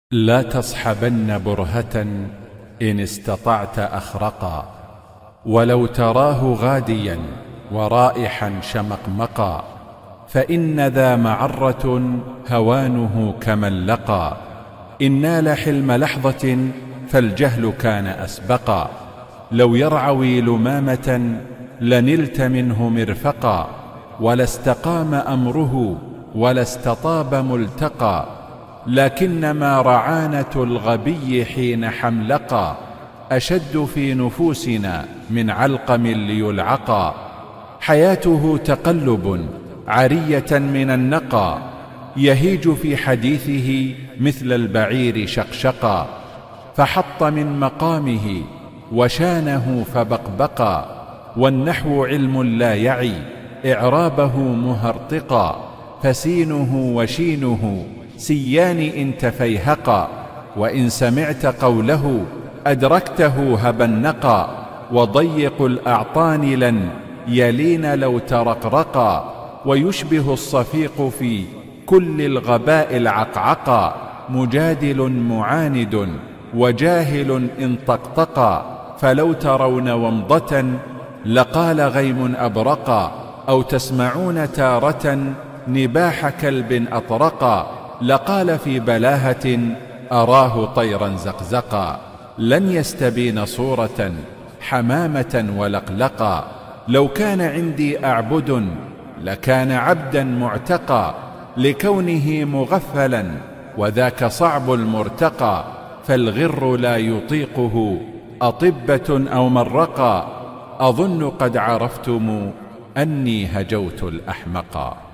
لا تصحبن برهة إن استطعت أخرقا، ولو تراه غاديا ورائحا شمقمقا، فإن ذا معرة هوانه كمن لقى. إن نال حلم لحظة فالجهل كان أسبقا، لو يرعوي لمامة لنلت منه مرفقا، ولاستقام أمره ولا استطاب ملتقى، لكنما رعانة الغبي حين حملقا أشد في نفوسنا من علقم ليلعقا. حياته تقلب عرية من النقى، يهيج في حديثه مثل البعير شقشقا، فحط من مقامه وشانه فبقبقا، والنحو علم لا يعي إعرابه مهرطقا، فسينه وشينه سيان إن تفيهقا، وإن سمعت قوله أدركته هبنقا، وضيق الأعطان لن يلين لو ترقرقا، ويشبه الصفيق في كل الغباء العقعقا، مجادل معاند وجاهل إن طقطقا، فلو ترون ومضة لقال غيم أبرقا، أو تسمعون تارة نباح كلب أطرقا، لقال في بلاهة أراه طيرا زقزقا، لن يستبين صورة حمامة ولقلقا، لو كان عندي أعبد لكان عبدا معتقا، لكونه مغفلا وذاك صعب المرتقى، فالغر لا يطيقه أطبة أو مرقا، أظن قد عرفتم أني هجوت الأحمقا.